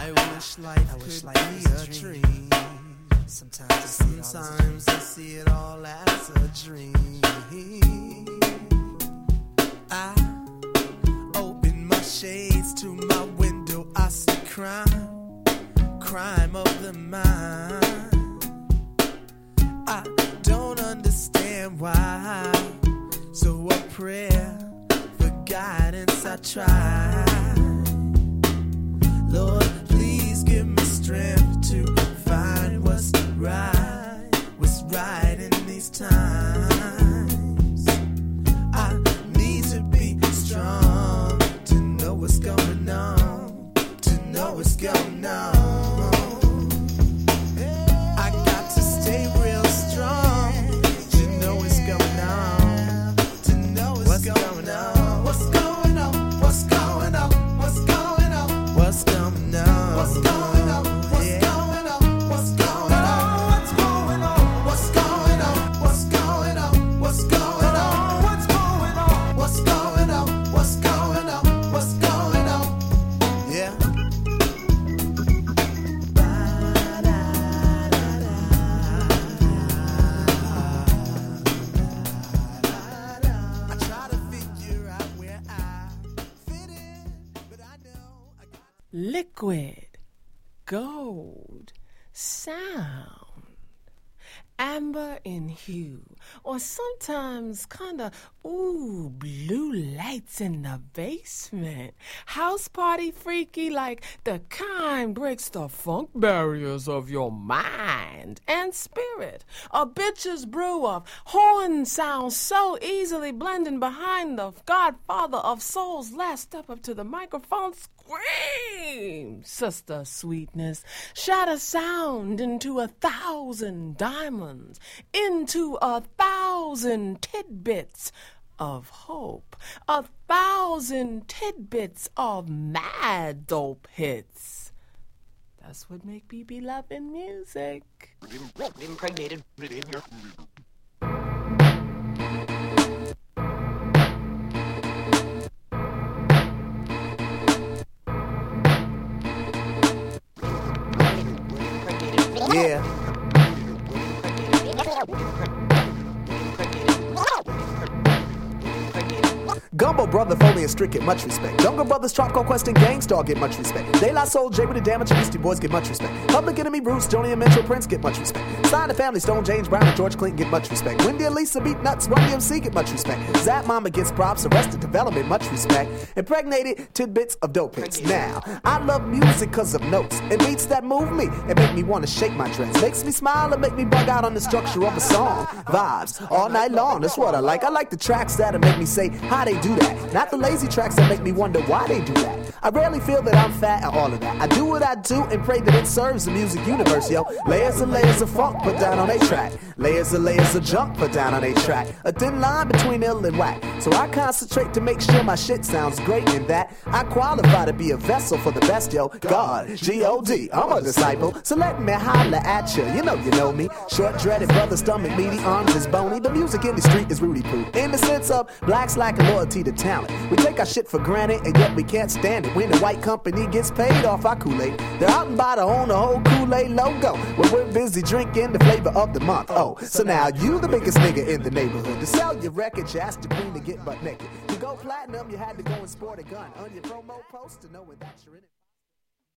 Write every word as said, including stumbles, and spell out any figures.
I wish life I could wish life be a dream. dream. Sometimes, I see, Sometimes I see it all as a dream. I open my shades to my window, I see crime, crime of the mind. I don't understand why, so a prayer for guidance I try. Lord, please give me strength to find what's right, what's right in these times. I need to be strong to know what's going on, to know what's going on. I got to stay real strong to know what's going on, to know what's going on. What's going on? What's going on? What's going on? What's going on? What's going on? Liquid gold sound, amber in hue, or sometimes kinda ooh blue lights in the basement. House party freaky like the kind breaks the funk barriers of your mind and spirit. A bitch's brew of horn sounds so easily blending behind the godfather of soul's last step up to the microphone. Scream, sister sweetness, shatter sound into a thousand diamonds, into a thousand tidbits of hope, a thousand tidbits of mad dope hits. That's what make me be loving music. Impregnated. Yeah. Gumbo brother, Foley and Strick get much respect. Jungle Brothers, Tropical Quest and Gangstar get much respect. De La Soul, J with the Damage, and Beastie Boys get much respect. Public Enemy, Bruce, Joni and Metro Prince get much respect. Stein the Family, Stone, James Brown and George Clinton get much respect. Wendy and Lisa, Beat Nuts, Run D M C get much respect. Zap Mama gets props, Arrested Development much respect. Impregnated tidbits of dope hits. Now, I love music cause of notes. It beats that move me and make me want to shake my dreads. Makes me smile and make me bug out on the structure of a song. Vibes all night long, that's what I like. I like the tracks that'll make me say how they do that. Not the lazy tracks that make me wonder why they do that. I rarely feel that I'm fat and all of that. I do what I do and pray that it serves the music universe, yo. Layers and layers of funk put down on a track. Layers and layers of junk put down on a track. A thin line between ill and whack. So I concentrate to make sure my shit sounds great in that I qualify to be a vessel for the best, yo. God, G O D, I'm a disciple. So let me holler at you. You know you know me. Short dreaded brother, stomach meaty, arms is bony. The music industry is Rudy Poo. In the sense of blacks lacking loyalty to talent. We take our shit for granted and yet we can't stand it. When the white company gets paid off our Kool-Aid, they're out and by to own the whole Kool-Aid logo. When we're busy drinking the flavor of the month. Oh, so now you the biggest nigga in the neighborhood. To sell your record, you asked the queen to get butt naked. To go platinum, you had to go and sport a gun. On your promo poster, knowing that you're in it.